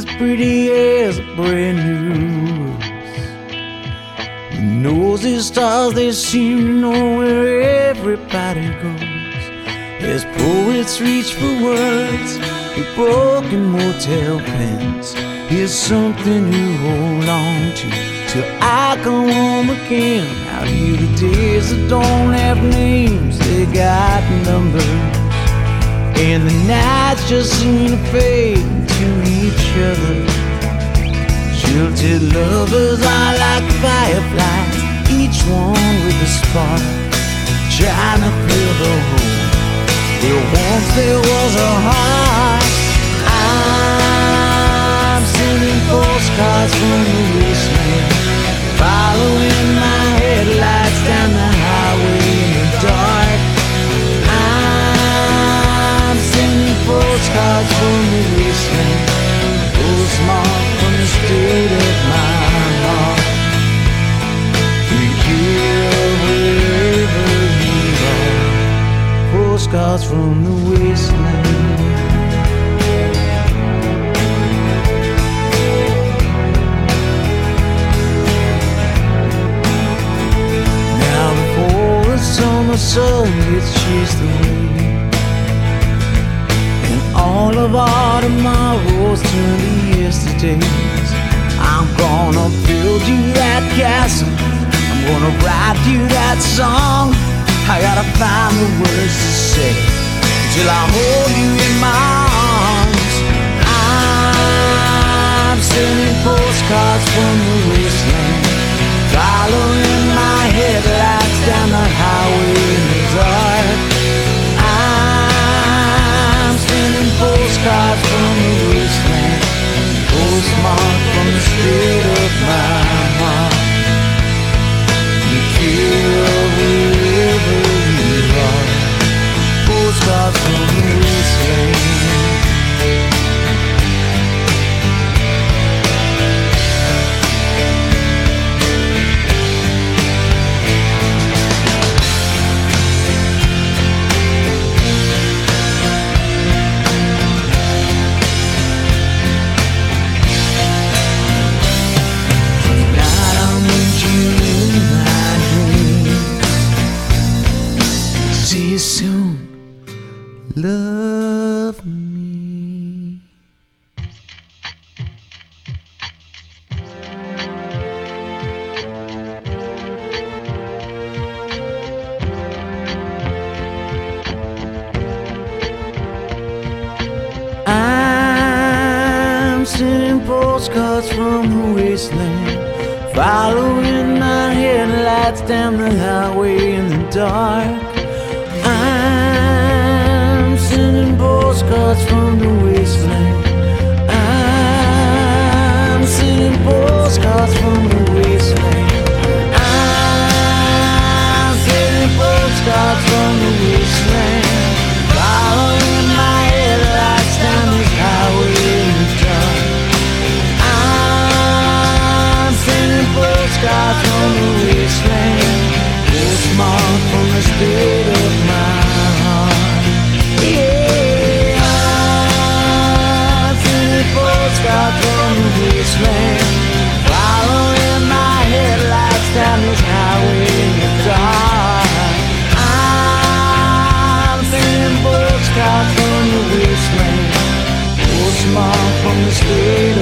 as pretty as a brand new rose. He knows his stars, they seem to know where everybody goes. As poets reach for words with broken motel pens, here's something to hold on to till I come home again. Out here the days that don't have names, they got numbers, and the nights just seem to fade into each other. Jilted lovers are like fireflies, each one with a spark, trying to fill the hole where once there was a heart. I'm sending postcards from the wasteland, following my headlights down the highway in the dark. I'm sending postcards from the wasteland, postmarked from the state of my heart. Take care of wherever you are. Postcards from the wasteland. Now before the summer sun gets chased away, and all of our tomorrows turn to yesterdays, I'm gonna build you that castle, I'm gonna write you that song. I gotta find the words to say till I hold you in my arms. I'm sending postcards from the wasteland, following my headlights down the highway in the dark. I'm sending postcards from the wasteland, postmarked from the state of my heart. You care wherever you are. Postcards from the wasteland. Tonight I'll meet you in my dreams. See you soon. Love me. I'm sending postcards from the wasteland, following my headlights down the highway in the dark. I'm sending postcards from the wasteland. I'm sending postcards from the wasteland. I'm sending postcards from the wasteland, following my headlights down this highway in the dark. I'm sending postcards from the wasteland, postmarked from the state of my heart. Yeah, I'm sending postcards from the wasteland, following my headlights down this highway in the dark. I'm sending postcards from the wasteland, postmarked from the state